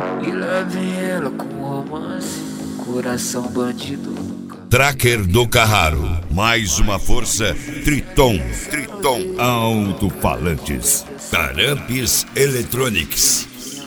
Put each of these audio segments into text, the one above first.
E lá vem ela com romance, coração bandido. Tracker do Carraro, mais uma força. Triton Alto-Falantes, Tarampes Electronics.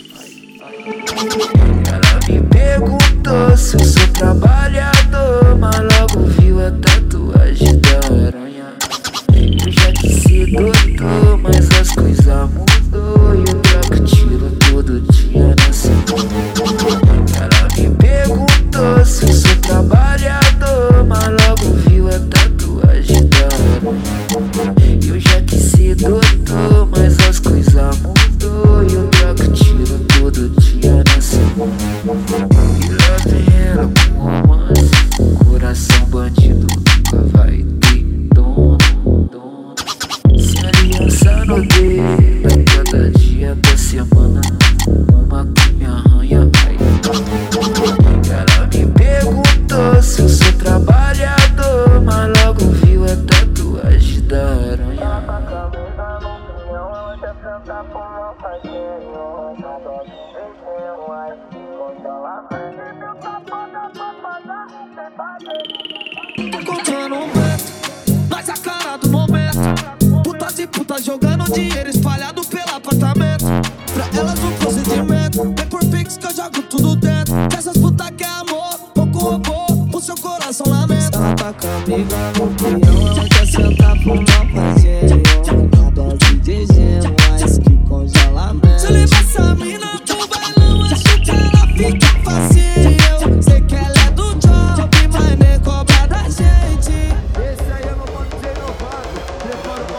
Ela me perguntou se eu sou trabalhador, mas logo viu a tatuagem da aranha. Eu já quis ser doutor, mas as coisas mudou e eu troco tiro todo dia na semana. Ela me perguntou se eu sou trabalhador, mas logo viu a tatuagem da aranha. Eu já quis ser doutor, mas as coisas mudou e eu troco tiro todo dia na semana. E lá vem ela com romance, coração bandido nunca vai ter dono. Se aliança no dedo, cada dia da semana, uma que me arranha, ai. Ela me perguntou se eu sou trabalhador, mas logo viu a tatuagem da aranha. Tô contando um metro, nós a cara do momento. Putas e putas jogando dinheiro espalhado pelo apartamento. Pra elas um procedimento, vem por Pix que eu jogo tudo dentro. Que essas putas quer amor, pouco robô, o seu coração lamenta. Ela tá com a amiga no peão, ela quer sentar pro mal parceiro. Uma dose de gelo, mais que congelamento. Se eu levar essa mina pro bailão, acho que ela fica facinho. Eu sei que ela é do job, mas nem cobra da gente. Esse aí eu não posso ser inovado. Prepara o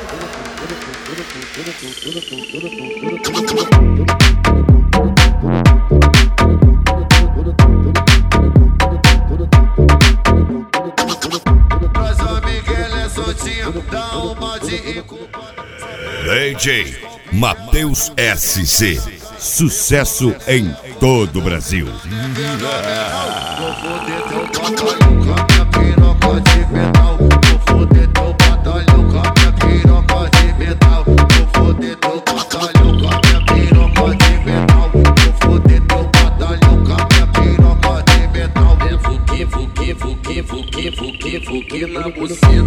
Mas o Miguel é soltinho, dá uma de DJ Matheus SC, sucesso em todo o Brasil. Vou foder teu batalhão com a minha piroca de metal. Vou foder teu batalhão com a minha piroca de metal. Vou foder teu batalhão com a minha piroca de metal. Vou foder teu batalhão com a minha piroca de metal. Fuque na buceta.